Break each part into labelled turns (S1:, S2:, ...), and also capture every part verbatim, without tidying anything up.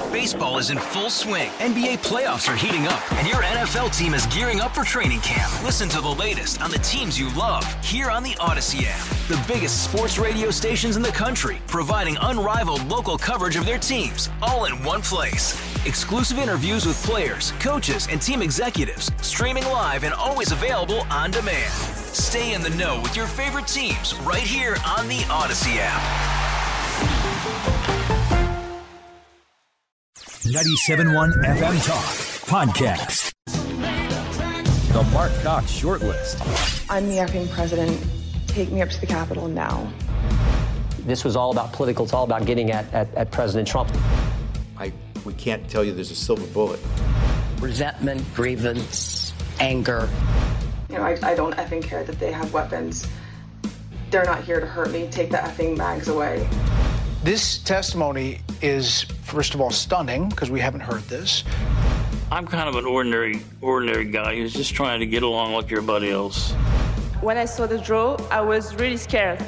S1: Baseball is in full swing. N B A playoffs are heating up, and your N F L team is gearing up for training camp. Listen to the latest on the teams you love here on the Odyssey app. The biggest sports radio stations in the country, providing unrivaled local coverage of their teams, all in one place. Exclusive interviews with players, coaches, and team executives, streaming live and always available on demand. Stay in the know with your favorite teams right here on the Odyssey app.
S2: ninety-seven point one F M Talk Podcast.
S3: The Mark Cox Shortlist.
S4: I'm the effing president. Take me up to the Capitol now.
S5: This was all about political. It's all about getting at, at, at President Trump.
S6: I we can't tell you there's a silver bullet.
S7: Resentment, grievance, anger.
S4: You know, I, I don't effing care that they have weapons. They're not here to hurt me. Take the effing mags away.
S8: This testimony is, first of all, stunning, because we haven't heard this.
S9: I'm kind of an ordinary, ordinary guy who's just trying to get along like everybody else.
S10: When I saw the draw, I was really scared.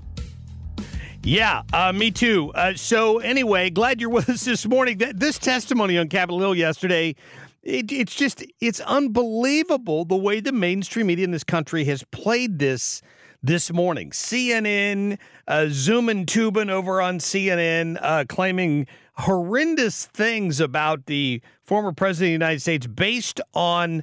S11: Yeah, uh, me too. Uh, so anyway, glad you're with us this morning. This testimony on Capitol Hill yesterday, it, it's just, it's unbelievable the way the mainstream media in this country has played this this morning. C N N, uh, Zoom and Tubin over on C N N, uh, claiming horrendous things about the former president of the United States based on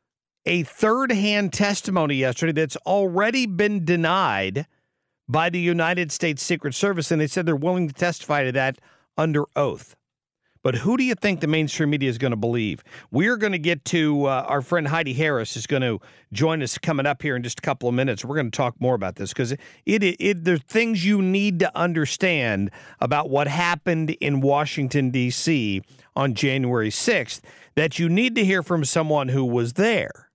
S11: a third-hand testimony yesterday that's already been denied by the United States Secret Service, and they said they're willing to testify to that under oath. But who do you think the mainstream media is going to believe? We're going to get to uh, our friend Heidi Harris is going to join us coming up here in just a couple of minutes. We're going to talk more about this because it, it, it, there's things you need to understand about what happened in Washington, D C on January sixth that you need to hear from someone who was there,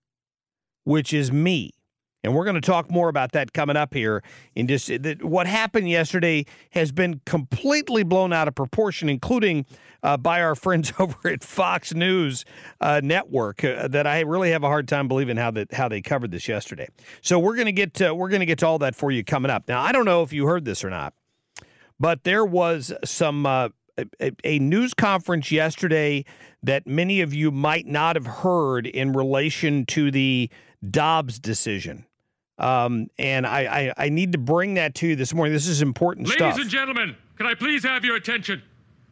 S11: which is me. And we're going to talk more about that coming up here. In just that, what happened yesterday has been completely blown out of proportion, including uh, by our friends over at Fox News uh, Network. Uh, that I really have a hard time believing how that how they covered this yesterday. So we're going to get to, we're going to get to all that for you coming up. Now I don't know if you heard this or not, but there was some uh, a, a news conference yesterday that many of you might not have heard in relation to the Dobbs decision. Um, and I, I, I need to bring that to you this morning. This is important
S12: Ladies
S11: stuff.
S12: Ladies and gentlemen, can I please have your attention?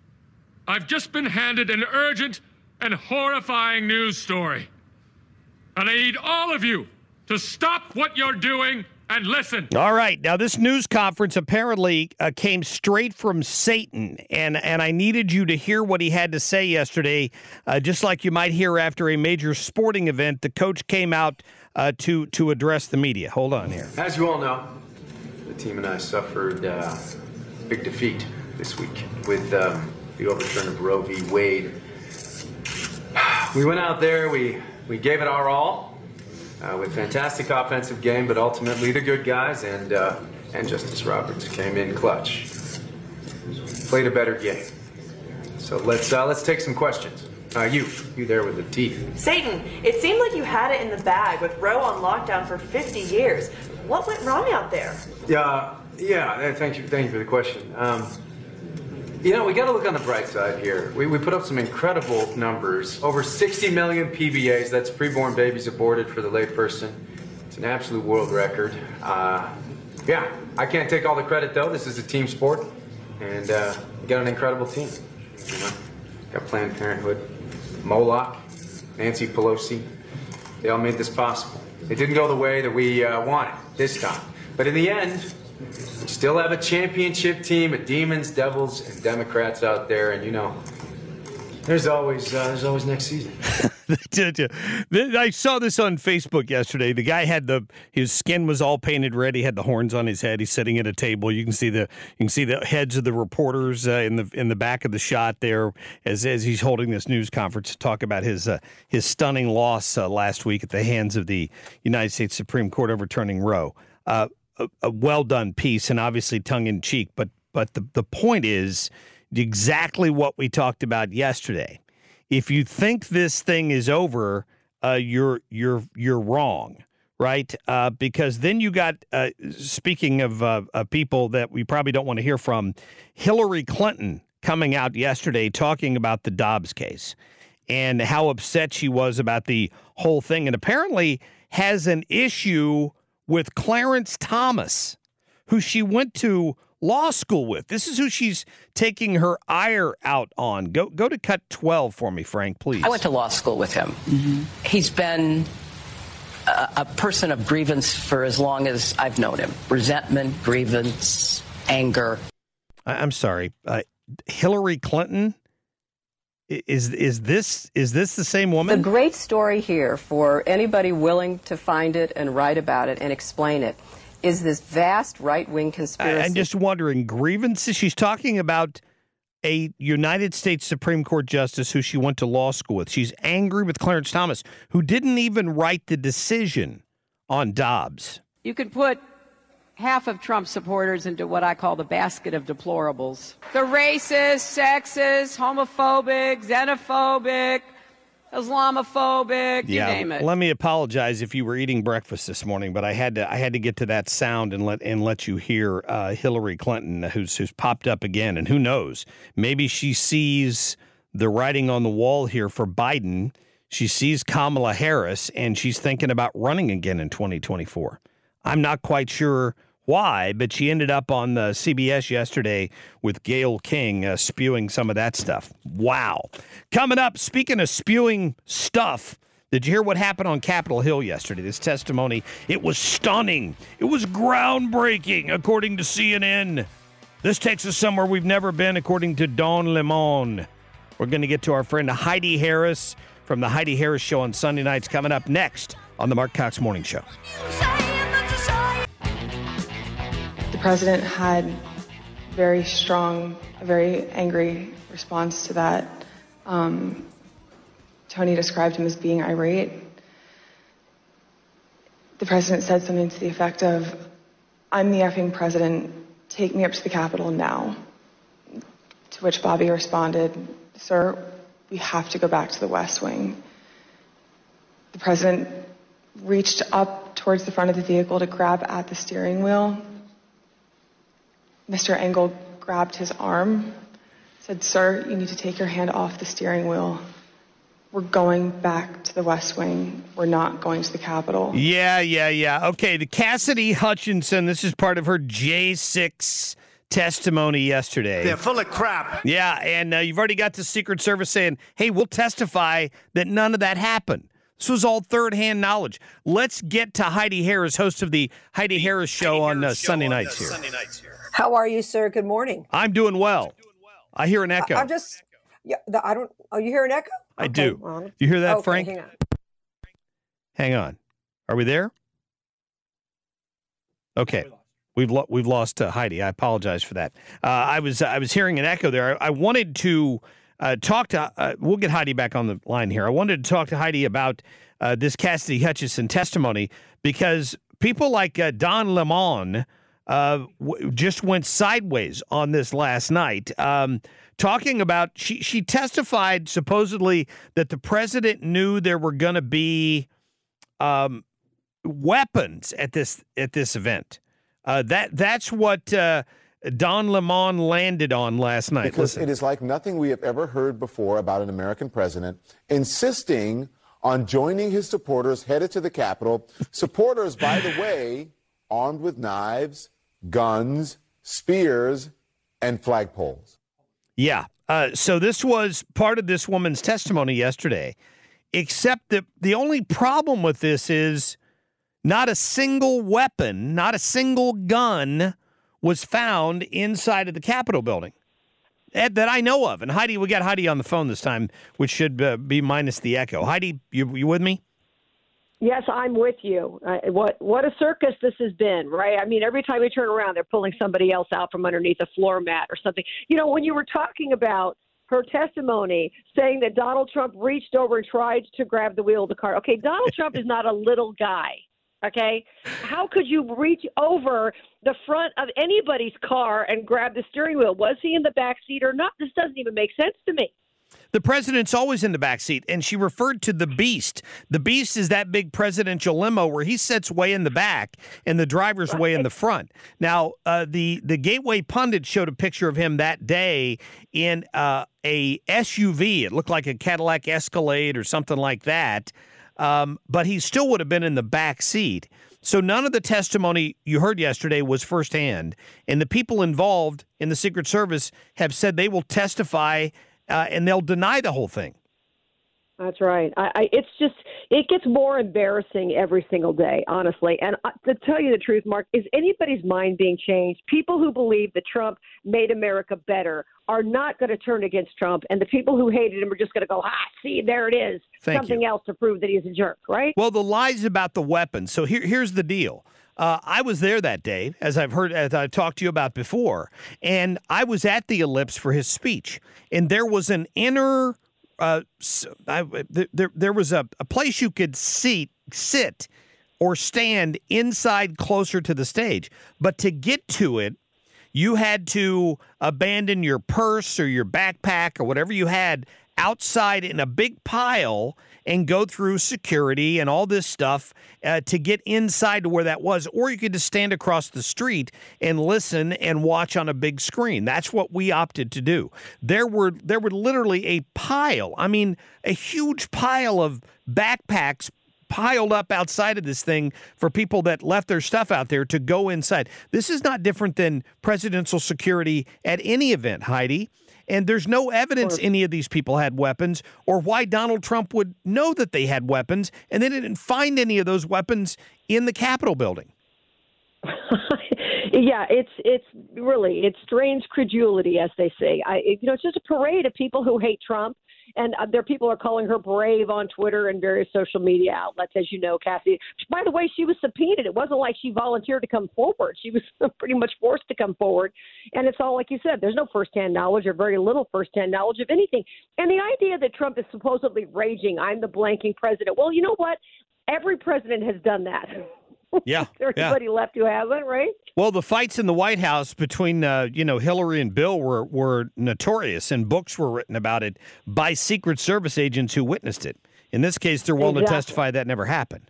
S12: I've just been handed an urgent and horrifying news story. And I need all of you to stop what you're doing and listen.
S11: All right. Now, this news conference apparently uh, came straight from Satan, and, and I needed you to hear what he had to say yesterday, uh, just like you might hear after a major sporting event. The coach came out uh, to, to address the media. Hold on here.
S13: As you all know, the team and I suffered uh, a big defeat this week with uh, the overturn of Roe v. Wade. We went out there, we, we gave it our all. Uh, with fantastic offensive game, but ultimately the good guys and uh, and Justice Roberts came in clutch. Played a better game. So let's uh, let's take some questions. Uh, you, you there with the teeth.
S14: Satan, it seemed like you had it in the bag with Roe on lockdown for fifty years. What went wrong out there?
S13: Yeah, yeah. Thank you, thank you for the question. Um, You know, we got to look on the bright side here. We, we put up some incredible numbers. Over sixty million P B As, that's preborn babies aborted for the layperson. It's an absolute world record. Uh, yeah, I can't take all the credit, though. This is a team sport. And uh, we got an incredible team. You know, got Planned Parenthood, Moloch, Nancy Pelosi. They all made this possible. It didn't go the way that we uh, wanted this time. But in the end, we still have a championship team of demons, devils, and Democrats out there, and you know, there's always uh, there's always next season.
S11: I saw this on Facebook yesterday. The guy had the his skin was all painted red. He had the horns on his head. He's sitting at a table. You can see the you can see the heads of the reporters uh, in the in the back of the shot there as as he's holding this news conference to talk about his uh, his stunning loss uh, last week at the hands of the United States Supreme Court overturning Roe. Uh, A, a well-done piece and obviously tongue-in-cheek, but but the, the point is exactly what we talked about yesterday. If you think this thing is over, uh, you're you're you're wrong, right? Uh, because then you got, uh, speaking of uh, uh, people that we probably don't want to hear from, Hillary Clinton coming out yesterday talking about the Dobbs case and how upset she was about the whole thing, and apparently has an issue with Clarence Thomas, who she went to law school with. This is who she's taking her ire out on. Go go to cut twelve for me, Frank, please.
S7: I went to law school with him. Mm-hmm. He's been a, a person of grievance for as long as I've known him. Resentment, grievance, anger.
S11: I, I'm sorry. Uh, Hillary Clinton? Is is this is this the same woman?
S15: The great story here for anybody willing to find it and write about it and explain it is this vast right-wing conspiracy.
S11: I'm just wondering, grievances? She's talking about a United States Supreme Court justice who she went to law school with. She's angry with Clarence Thomas, who didn't even write the decision on Dobbs.
S16: You could put half of Trump supporters into what I call the basket of deplorables. The racist, sexist, homophobic, xenophobic, Islamophobic,
S11: yeah,
S16: you name it.
S11: Let me apologize if you were eating breakfast this morning, but I had to I had to get to that sound and let and let you hear uh, Hillary Clinton, who's who's popped up again, and who knows, maybe she sees the writing on the wall here for Biden. She sees Kamala Harris, and she's thinking about running again in twenty twenty-four. I'm not quite sure why, but she ended up on the C B S yesterday with Gayle King uh, spewing some of that stuff. Wow. Coming up, speaking of spewing stuff, did you hear what happened on Capitol Hill yesterday? This testimony, it was stunning. It was groundbreaking, according to C N N. This takes us somewhere we've never been, according to Don Lemon. We're going to get to our friend Heidi Harris from the Heidi Harris Show on Sunday nights coming up next on the Mark Cox Morning Show.
S4: The president had very strong, a very angry response to that. Um, Tony described him as being irate. The president said something to the effect of, "I'm the effing president, take me up to the Capitol now." To which Bobby responded, "Sir, we have to go back to the West Wing." The president reached up towards the front of the vehicle to grab at the steering wheel. Mister Engel grabbed his arm, said, "Sir, you need to take your hand off the steering wheel. We're going back to the West Wing. We're not going to the Capitol."
S11: Yeah, yeah, yeah. Okay, the Cassidy Hutchinson, this is part of her J six testimony yesterday.
S17: They're full of crap.
S11: Yeah, and uh, you've already got the Secret Service saying, hey, we'll testify that none of that happened. This was all third-hand knowledge. Let's get to Heidi Harris, host of the Heidi Harris Show on uh, Sunday nights here.
S18: How are you, sir? Good morning.
S11: I'm doing well. I hear an echo.
S18: I, I'm just, yeah, the, I don't, oh, you hear an echo?
S11: I
S18: okay.
S11: do.
S18: Well,
S11: you hear that,
S18: okay,
S11: Frank?
S18: Hang on.
S11: Hang on. Are we there? Okay. We've lo- we've lost uh, Heidi. I apologize for that. Uh, I was I was hearing an echo there. I, I wanted to uh, talk to. Uh, we'll get Heidi back on the line here. I wanted to talk to Heidi about uh, this Cassidy Hutchinson testimony because people like uh, Don Lemon uh, w- just went sideways on this last night, um, talking about. She she testified supposedly that the president knew there were going to be um, weapons at this at this event. Uh, that that's what uh, Don Lemon landed on last night.
S19: Because
S11: Listen.
S19: It is like nothing we have ever heard before about an American president insisting on joining his supporters headed to the Capitol. Supporters, by the way, armed with knives, guns, spears, and flagpoles.
S11: Yeah. Uh, so this was part of this woman's testimony yesterday, except that the only problem with this is not a single weapon, not a single gun was found inside of the Capitol building that, that I know of. And Heidi, we got Heidi on the phone this time, which should uh, be minus the echo. Heidi, you, you with me?
S20: Yes, I'm with you. Uh, what what a circus this has been, right? I mean, every time we turn around, they're pulling somebody else out from underneath a floor mat or something. You know, when you were talking about her testimony saying that Donald Trump reached over and tried to grab the wheel of the car. Okay, Donald Trump is not a little guy. Okay, how could you reach over the front of anybody's car and grab the steering wheel? Was he in the back seat or not? This doesn't even make sense to me.
S11: The president's always in the back seat, and she referred to the Beast. The Beast is that big presidential limo where he sits way in the back and the driver's way in the front. Now, uh, the, the Gateway Pundit showed a picture of him that day in uh, a S U V. It looked like a Cadillac Escalade or something like that, um, but he still would have been in the back seat. So none of the testimony you heard yesterday was firsthand, and the people involved in the Secret Service have said they will testify Uh, and they'll deny the whole thing.
S20: That's right. I, I, it's just, it gets more embarrassing every single day, honestly. And uh, to tell you the truth, Mark, is anybody's mind being changed? People who believe that Trump made America better are not going to turn against Trump. And the people who hated him are just going to go, ah, see, there it is.
S11: Thank
S20: Something
S11: you.
S20: else to prove that he's a jerk, right?
S11: Well, the lies about the weapons. So here, here's the deal. Uh, I was there that day, as I've heard, as I talked to you about before, and I was at the Ellipse for his speech, and there was an inner, uh, I, there, there was a, a place you could seat, sit or stand inside closer to the stage, but to get to it, you had to abandon your purse or your backpack or whatever you had outside in a big pile and go through security and all this stuff uh, to get inside to where that was. Or you could just stand across the street and listen and watch on a big screen. That's what we opted to do. There were there were literally a pile, I mean, a huge pile of backpacks piled up outside of this thing for people that left their stuff out there to go inside. This is not different than presidential security at any event, Heidi. And there's no evidence any of these people had weapons or why Donald Trump would know that they had weapons, and they didn't find any of those weapons in the Capitol building.
S20: Yeah, it's it's really, it's strange credulity, as they say. I, you know, it's just a parade of people who hate Trump. And uh, there people are calling her brave on Twitter and various social media outlets, as you know, Kathy. By the way, she was subpoenaed. It wasn't like she volunteered to come forward. She was pretty much forced to come forward. And it's all like you said. There's no firsthand knowledge or very little firsthand knowledge of anything. And the idea that Trump is supposedly raging, I'm the blanking president. Well, you know what? Every president has done that.
S11: Yeah.
S20: Is there anybody
S11: yeah.
S20: left who hasn't, right?
S11: Well, the fights in the White House between, uh, you know, Hillary and Bill were, were notorious, and books were written about it by Secret Service agents who witnessed it. In this case, they're willing
S20: exactly.
S11: to testify that never happened.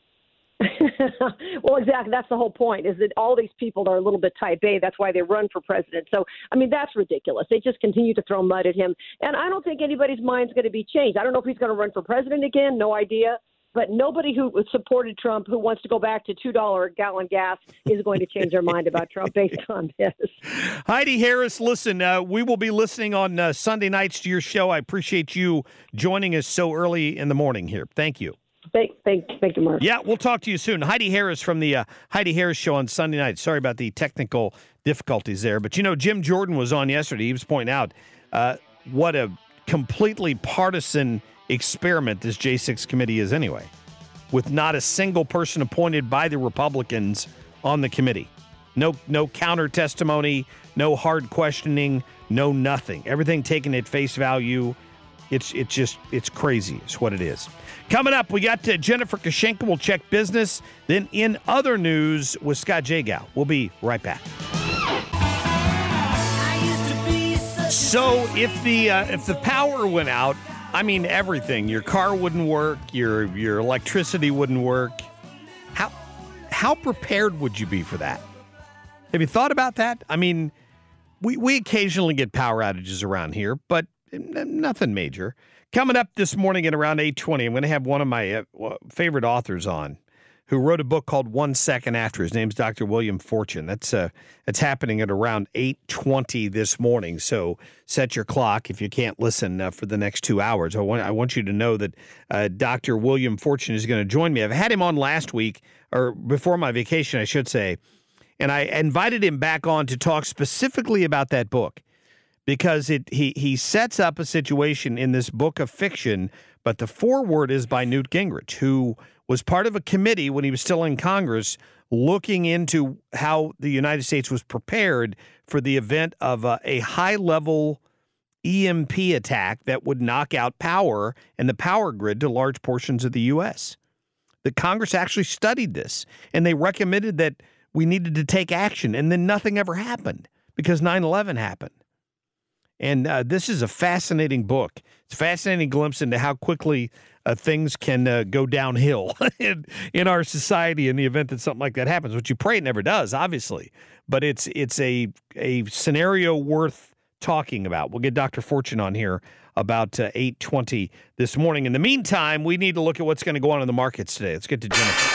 S20: Well, exactly. That's the whole point, is that all these people are a little bit type A. That's why they run for president. So, I mean, that's ridiculous. They just continue to throw mud at him. And I don't think anybody's mind's going to be changed. I don't know if he's going to run for president again. No idea. But nobody who supported Trump, who wants to go back to two dollars a gallon gas, is going to change their mind about Trump based on this.
S11: Heidi Harris, listen, uh, we will be listening on uh, Sunday nights to your show. I appreciate you joining us so early in the morning here. Thank you.
S20: Thank, thank, thank you, Mark.
S11: Yeah, we'll talk to you soon. Heidi Harris from the uh, Heidi Harris Show on Sunday night. Sorry about the technical difficulties there. But, you know, Jim Jordan was on yesterday. He was pointing out uh, what a completely partisan experiment this J six committee is anyway, with not a single person appointed by the Republicans on the committee. No no counter testimony, no hard questioning, no nothing. Everything taken at face value. It's it's just, it's crazy. It's what it is. Coming up, we got to Jennifer Kashenka. We'll check business. Then in other news with Scott Jagow. We'll be right back. So if the uh, if the power went out, I mean everything. Your car wouldn't work. Your your electricity wouldn't work. How how prepared would you be for that? Have you thought about that? I mean, we we occasionally get power outages around here, but nothing major. Coming up this morning at around eight twenty, I'm going to have one of my uh, favorite authors on, who wrote a book called One Second After. His name's Doctor William Fortune. That's uh, that's happening at around eight twenty this morning. So set your clock if you can't listen uh, for the next two hours. I want I want you to know that uh, Doctor William Fortune is going to join me. I've had him on last week, or before my vacation, I should say, and I invited him back on to talk specifically about that book, because it he he sets up a situation in this book of fiction, but the foreword is by Newt Gingrich, who was part of a committee when he was still in Congress looking into how the United States was prepared for the event of a, a high-level E M P attack that would knock out power and the power grid to large portions of the U S. The Congress actually studied this, and they recommended that we needed to take action, and then nothing ever happened because nine eleven happened. And uh, this is a fascinating book. It's a fascinating glimpse into how quickly uh, things can uh, go downhill in, in our society in the event that something like that happens, which you pray it never does, obviously. But it's it's a a scenario worth talking about. We'll get Doctor Fortune on here about uh, eight twenty this morning. In the meantime, we need to look at what's going to go on in the markets today. Let's get to Jennifer.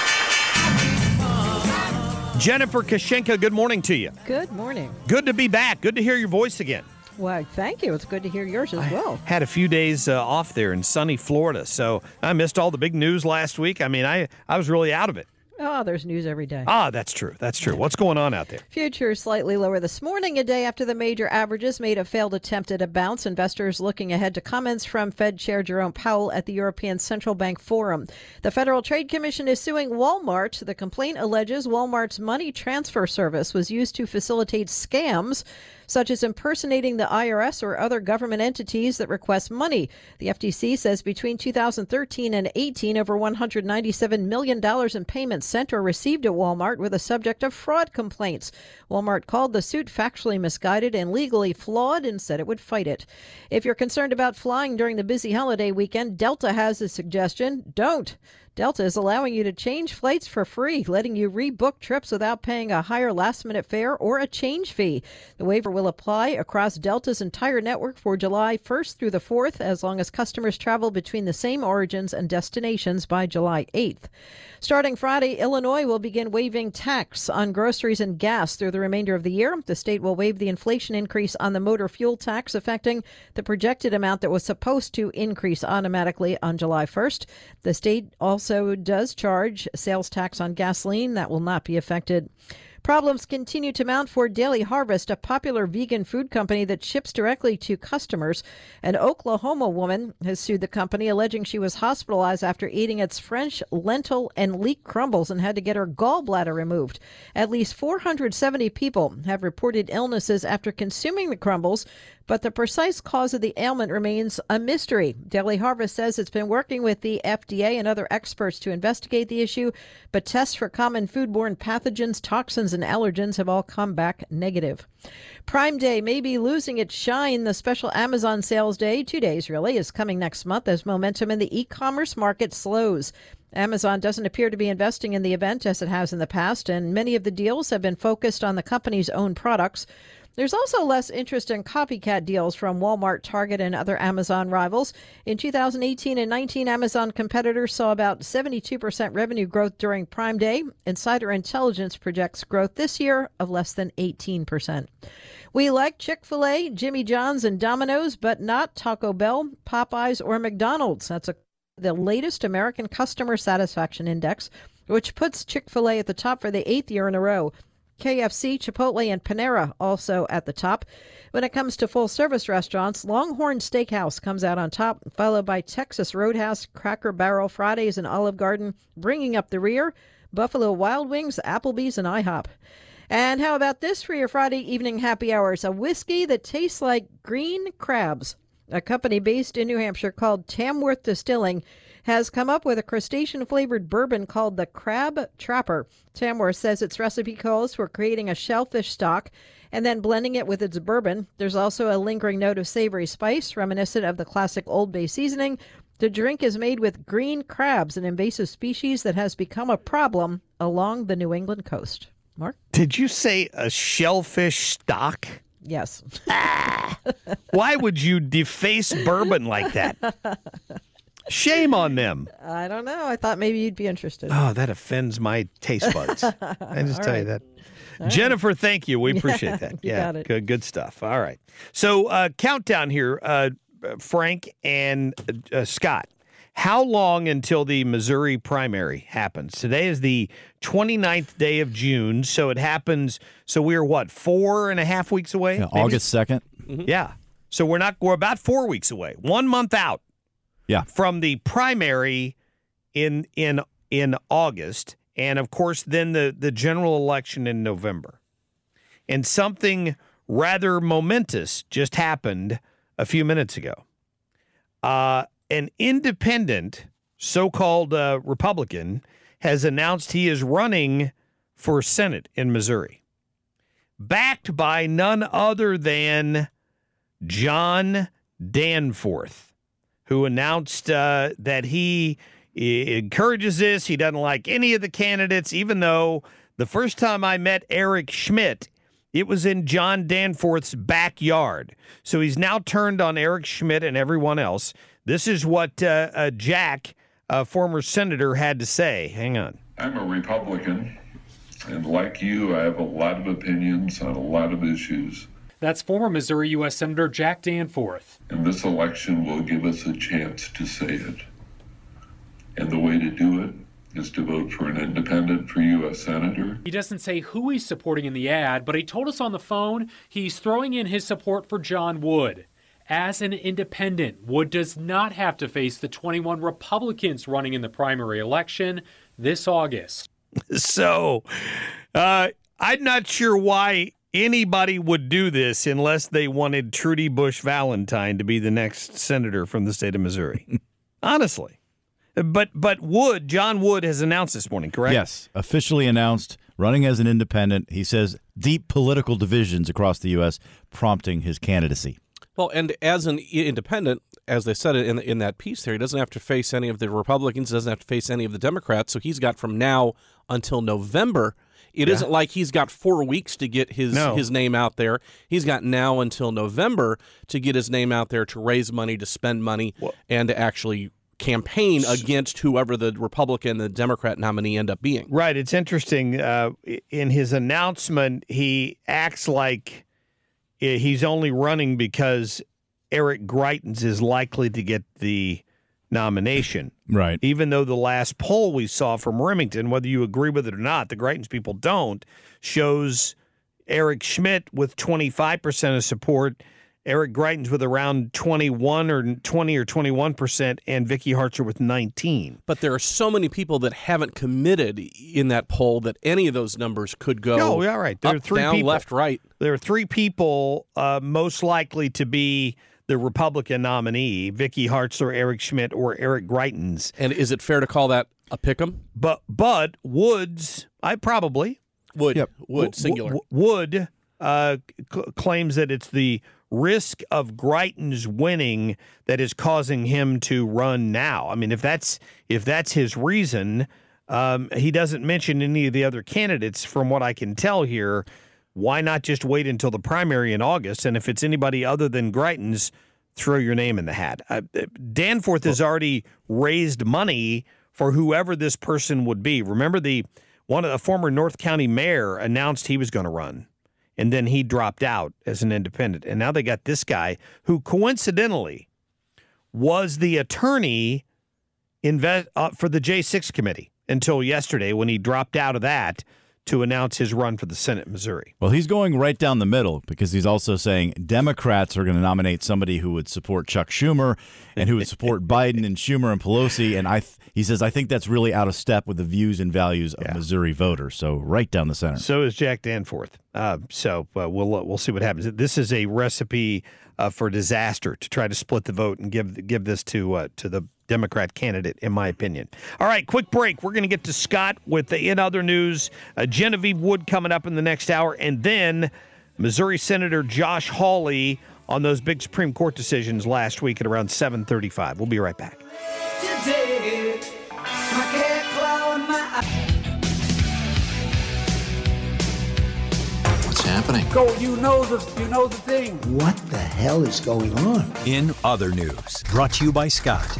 S11: Jennifer Kashenka, good morning to you.
S17: Good morning.
S11: Good to be back. Good to hear your voice again.
S17: Well, thank you. It's good to hear yours as well.
S11: I had a few days uh, off there in sunny Florida, so I missed all the big news last week. I mean, I, I was really out of it.
S17: Oh, there's news every day.
S11: Ah, that's true. That's true. What's going on out there?
S17: Futures slightly lower this morning, a day after the major averages made a failed attempt at a bounce. Investors looking ahead to comments from Fed Chair Jerome Powell at the European Central Bank Forum. The Federal Trade Commission is suing Walmart. The complaint alleges Walmart's money transfer service was used to facilitate scams, such as impersonating the I R S or other government entities that request money. The F T C says between two thousand thirteen and eighteen, over one hundred ninety-seven million dollars in payments sent or received at Walmart were the subject of fraud complaints. Walmart called the suit factually misguided and legally flawed and said it would fight it. If you're concerned about flying during the busy holiday weekend, Delta has a suggestion. Don't. Delta is allowing you to change flights for free, letting you rebook trips without paying a higher last-minute fare or a change fee. The waiver will apply across Delta's entire network for July first through the fourth, as long as customers travel between the same origins and destinations by July eighth. Starting Friday, Illinois will begin waiving tax on groceries and gas through the remainder of the year. The state will waive the inflation increase on the motor fuel tax, affecting the projected amount that was supposed to increase automatically on July first. The state also Also does charge sales tax on gasoline. That will not be affected. Problems continue to mount for Daily Harvest, a popular vegan food company that ships directly to customers. An Oklahoma woman has sued the company, alleging she was hospitalized after eating its French lentil and leek crumbles and had to get her gallbladder removed. At least four hundred seventy people have reported illnesses after consuming the crumbles, but the precise cause of the ailment remains a mystery. Daily Harvest says it's been working with the F D A and other experts to investigate the issue, but tests for common foodborne pathogens, toxins, and allergens have all come back negative. Prime Day may be losing its shine. The special Amazon sales day, two days really, is coming next month as momentum in the e-commerce market slows. Amazon doesn't appear to be investing in the event as it has in the past, and many of the deals have been focused on the company's own products. There's also less interest in copycat deals from Walmart, Target, and other Amazon rivals. In two thousand eighteen and nineteen, Amazon competitors saw about seventy-two percent revenue growth during Prime Day. Insider Intelligence projects growth this year of less than eighteen percent. We like Chick-fil-A, Jimmy John's, and Domino's, but not Taco Bell, Popeyes, or McDonald's. That's a, the latest American Customer Satisfaction Index, which puts Chick-fil-A at the top for the eighth year in a row. K F C, Chipotle, and Panera also at the top. When it comes to full-service restaurants, Longhorn Steakhouse comes out on top, followed by Texas Roadhouse, Cracker Barrel, Fridays, and Olive Garden. Bringing up the rear, Buffalo Wild Wings, Applebee's, and IHOP. And how about this for your Friday evening happy hours? A whiskey that tastes like green crabs. A company based in New Hampshire called Tamworth Distilling has come up with a crustacean-flavored bourbon called the Crab Trapper. Tamworth says its recipe calls for creating a shellfish stock and then blending it with its bourbon. There's also a lingering note of savory spice, reminiscent of the classic Old Bay seasoning. The drink is made with green crabs, an invasive species that has become a problem along the New England coast. Mark?
S11: Did you say a shellfish stock?
S17: Yes.
S11: Why would you deface bourbon like that? Shame on them.
S17: I don't know. I thought maybe you'd be interested.
S11: Oh, that offends my taste buds. I just
S17: All
S11: tell
S17: right.
S11: you that.
S17: All
S11: Jennifer, thank you. We appreciate that.
S17: You
S11: yeah,
S17: got it.
S11: Good, good stuff. All right. So, uh, countdown here, uh, Frank and uh, Scott. How long until the Missouri primary happens? Today is the twenty-ninth day of June, so it happens. So we're what, four and a half weeks away?
S3: Yeah,
S11: maybe?
S3: August second.
S11: Mm-hmm. Yeah. So we're not. We're about four weeks away. One month out.
S3: Yeah.
S11: From the primary in in in August, and of course, then the the general election in November. And something rather momentous just happened a few minutes ago. Uh, an independent, so-called uh, Republican, has announced he is running for Senate in Missouri, backed by none other than John Danforth, who announced uh, that he encourages this. He doesn't like any of the candidates, even though the first time I met Eric Schmidt, it was in John Danforth's backyard. So he's now turned on Eric Schmidt and everyone else. This is what uh, uh, Jack, a former senator, had to say. Hang on.
S21: I'm a Republican, and like you, I have a lot of opinions on a lot of issues.
S22: That's former Missouri U S Senator Jack Danforth.
S21: And this election will give us a chance to say it. And the way to do it is to vote for an independent for U S Senator.
S22: He doesn't say who he's supporting in the ad, but he told us on the phone he's throwing in his support for John Wood. As an independent, Wood does not have to face the twenty-one Republicans running in the primary election this August.
S11: So, uh, I'm not sure why anybody would do this unless they wanted Trudy Bush Valentine to be the next senator from the state of Missouri. Honestly. But but Wood, John Wood has announced this morning, correct?
S23: Yes, officially announced, running as an independent. He says deep political divisions across the U S prompting his candidacy.
S24: Well, and as an independent, as they said in in that piece there, he doesn't have to face any of the Republicans, doesn't have to face any of the Democrats, so he's got from now until November. It yeah. isn't like he's got four weeks to get his,
S11: no.
S24: his name out there. He's got now until November to get his name out there, to raise money, to spend money, well, and to actually campaign against whoever the Republican, the Democrat nominee end up being.
S11: Right. It's interesting. Uh, in his announcement, he acts like he's only running because Eric Greitens is likely to get the nomination.
S23: Right.
S11: Even though the last poll we saw from Remington, whether you agree with it or not, the Greitens people don't, shows Eric Schmidt with twenty-five percent of support, Eric Greitens with around twenty-one or twenty or twenty-one percent, and Vicky Hartzer with nineteen.
S24: But there are so many people that haven't committed in that poll that any of those numbers could go
S11: no, yeah, right. There
S24: up,
S11: are three
S24: down,
S11: people,
S24: left, right.
S11: There are three people uh, most likely to be the Republican nominee, Vicky Hartzer, Eric Schmidt, or Eric Greitens.
S24: And is it fair to call that a pick'em?
S11: But but Woods, I probably
S24: Wood,
S23: yep.
S24: Wood, singular.
S11: W- Wood uh, c- claims that it's the risk of Greitens winning that is causing him to run now. I mean, if that's if that's his reason, um, he doesn't mention any of the other candidates. From what I can tell here, why not just wait until the primary in August? And if it's anybody other than Greitens, throw your name in the hat. Uh, Danforth has already raised money for whoever this person would be. Remember, the one of the former North County mayor announced he was going to run, and then he dropped out as an independent. And now they got this guy who coincidentally was the attorney inve- uh, for the J six committee until yesterday when he dropped out of that to announce his run for the Senate in Missouri.
S23: Well, he's going right down the middle because he's also saying Democrats are going to nominate somebody who would support Chuck Schumer and who would support Biden and Schumer and Pelosi. And I, th- he says, I think that's really out of step with the views and values of yeah. Missouri voters. So right down the center.
S11: So is Jack Danforth. Uh, so uh, we'll uh, we'll see what happens. This is a recipe uh, for disaster to try to split the vote and give give this to uh, to the Democrat candidate, in my opinion. All right, quick break. We're going to get to Scott with the In Other News. Uh, Genevieve Wood coming up in the next hour, and then Missouri Senator Josh Hawley on those big Supreme Court decisions last week at around seven thirty-five. We'll be right back.
S25: Today, my cat clawed my eye.
S6: What's happening?
S26: Go, you know the you know the thing.
S27: What the hell is going on?
S2: In Other News, brought to you by Scott.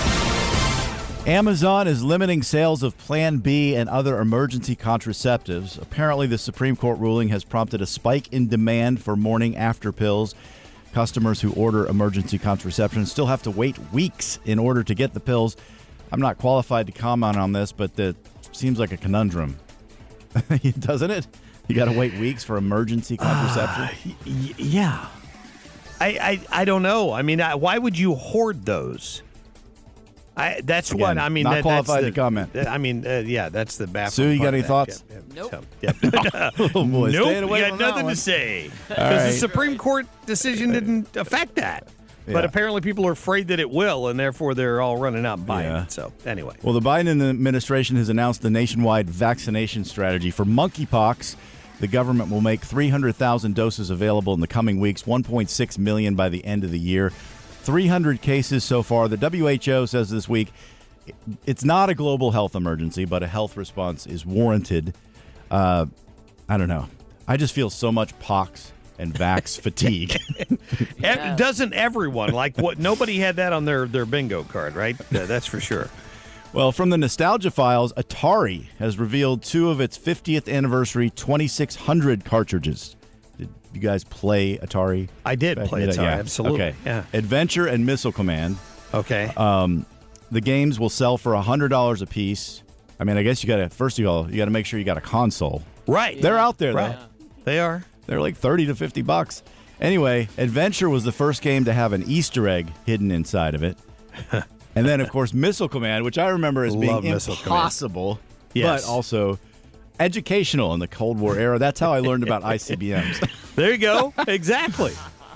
S23: Amazon is limiting sales of Plan B and other emergency contraceptives. Apparently, the Supreme Court ruling has prompted a spike in demand for morning-after pills. Customers who order emergency contraception still have to wait weeks in order to get the pills. I'm not qualified to comment on this, but it seems like a conundrum. Doesn't it? You got to wait weeks for emergency contraception?
S11: Uh, y- yeah. I, I I don't know. I mean, I, why would you hoard those? I, that's
S23: Again,
S11: what I mean.
S23: Not
S11: that,
S23: qualified
S11: that's the,
S23: to comment.
S11: I mean, uh, yeah, that's the baffling.
S23: Sue, you got any
S11: that.
S23: thoughts?
S11: Yeah, yeah.
S23: Nope.
S11: So, yeah.
S23: oh boy,
S11: nope.
S23: away
S11: You
S23: from
S11: got nothing to say because
S23: right.
S11: the Supreme Court decision didn't affect that.
S23: Yeah.
S11: But apparently, people are afraid that it will, and therefore they're all running out and buying
S23: Yeah.
S11: it. So anyway,
S23: Well, the Biden administration has announced the nationwide vaccination strategy for monkeypox. The government will make three hundred thousand doses available in the coming weeks, one point six million by the end of the year. three hundred cases so far. The W H O says this week it's not a global health emergency, but a health response is warranted. Uh, I don't know. I just feel so much pox and vax fatigue.
S11: Yeah. Doesn't everyone? Like, what? Nobody had that on their, their bingo card, right? Uh, that's for sure.
S23: Well, from the Nostalgia Files, Atari has revealed two of its fiftieth anniversary twenty-six hundred cartridges. Did you guys play Atari?
S11: I did play Atari,
S23: yeah.
S11: absolutely.
S23: Okay.
S11: Yeah.
S23: Adventure and Missile Command.
S11: Okay.
S23: Um, the games will sell for one hundred dollars a piece. I mean, I guess you got to, first of all, you got to make sure you got a console.
S11: Right.
S23: They're out there,
S11: right.
S23: though.
S11: They are.
S23: They're like thirty to fifty bucks. Anyway, Adventure was the first game to have an Easter egg hidden inside of it. And then, of course, Missile Command, which I remember as
S11: Love
S23: being
S11: Missile
S23: impossible,
S11: Yes.
S23: but also educational in the Cold War era. That's how I learned about I C B Ms.
S11: There you go. Exactly.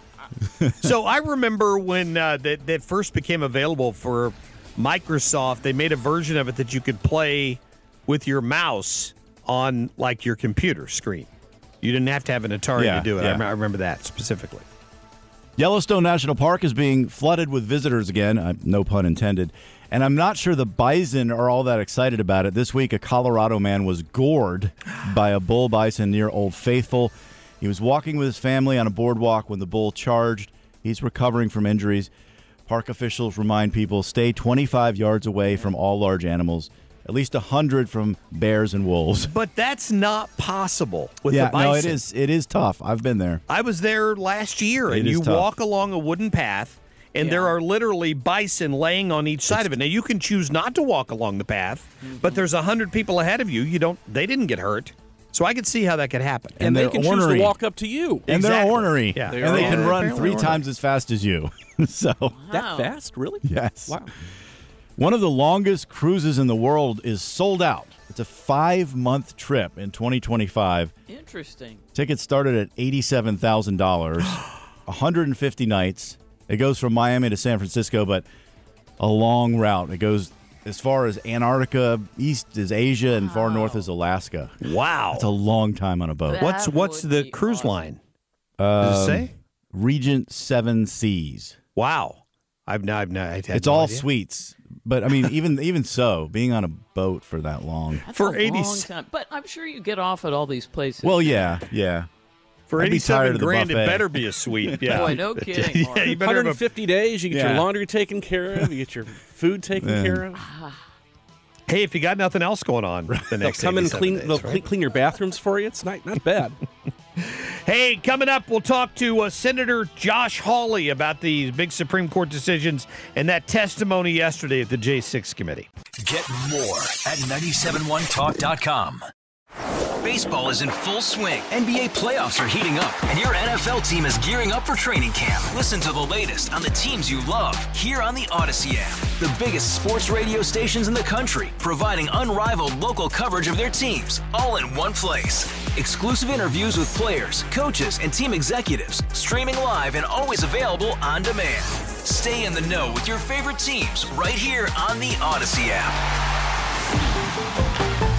S11: So I remember when uh, that, that first became available for Microsoft, they made a version of it that you could play with your mouse on, like, your computer screen. You didn't have to have an Atari
S23: Yeah,
S11: to do it.
S23: yeah.
S11: I, rem- I remember that specifically.
S23: Yellowstone National Park is being flooded with visitors again, uh, no pun intended. And I'm not sure the bison are all that excited about it. This week, a Colorado man was gored by a bull bison near Old Faithful. He was walking with his family on a boardwalk when the bull charged. He's recovering from injuries. Park officials remind people stay twenty-five yards away from all large animals, at least one hundred from bears and wolves.
S11: But that's not possible with
S23: yeah,
S11: the bison.
S23: no, it is. It is tough. I've been there.
S11: I was there last year,
S23: It
S11: and
S23: is
S11: you
S23: tough.
S11: walk along a wooden path, and there are literally bison laying on each side of it. Now, you can choose not to walk along the path, but there's one hundred people ahead of you. You don't. They didn't get hurt. So I could see how that could happen.
S23: And they can choose to walk
S24: up to you.
S23: And they're
S11: Exactly.
S23: ornery.
S11: Yeah.
S23: And they can
S11: Yeah,
S23: run
S11: apparently
S23: three
S11: ornery.
S23: times as fast as you. so
S24: That fast? Really?
S23: Yes.
S24: Wow.
S23: One of the longest cruises in the world is sold out. It's a five-month trip in twenty twenty-five.
S1: Interesting.
S23: Tickets started at eighty-seven thousand dollars, one hundred fifty nights. It goes from Miami to San Francisco, but a long route. It goes as far as Antarctica, east is Asia, and far north is Alaska.
S11: Wow.
S23: That's a long time on a boat.
S11: What's what's the cruise line?
S23: Um,
S11: Does it say?
S23: Regent Seven Seas.
S11: Wow. I've not. I've not. I had
S23: It's
S11: no
S23: all
S11: idea.
S23: suites, but I mean, even even so, being on a boat for that long.
S1: That's
S11: For
S1: a
S11: eighty
S1: long time. But I'm sure you get off at all these places.
S23: Well, yeah, yeah.
S11: For
S23: I'd be tired
S11: eighty-seven
S23: of the
S11: grand, it
S23: buffet.
S11: better be a suite. Yeah.
S1: Boy, no kidding.
S11: yeah, you better
S24: one hundred
S11: have a,
S24: fifty days, you get
S23: Yeah.
S24: your laundry taken care of, you get your food taken
S23: Man.
S24: care of.
S11: hey, if you got nothing else going on the
S24: They'll
S11: next
S24: come and
S11: eighty-seven
S24: clean,
S11: days,
S24: they'll
S11: right?
S24: clean, clean your bathrooms for you. It's not, not bad.
S11: Hey, coming up, we'll talk to uh, Senator Josh Hawley about these big Supreme Court decisions and that testimony yesterday at the J six committee.
S2: Get more at nine seven one talk dot com. Baseball is in full swing. N B A playoffs are heating up, and your N F L team is gearing up for training camp. Listen to the latest on the teams you love here on the Odyssey app. The biggest sports radio stations in the country, providing unrivaled local coverage of their teams, all in one place. Exclusive interviews with players, coaches, and team executives, streaming live and always available on demand. Stay in the know with your favorite teams right here on the Odyssey app.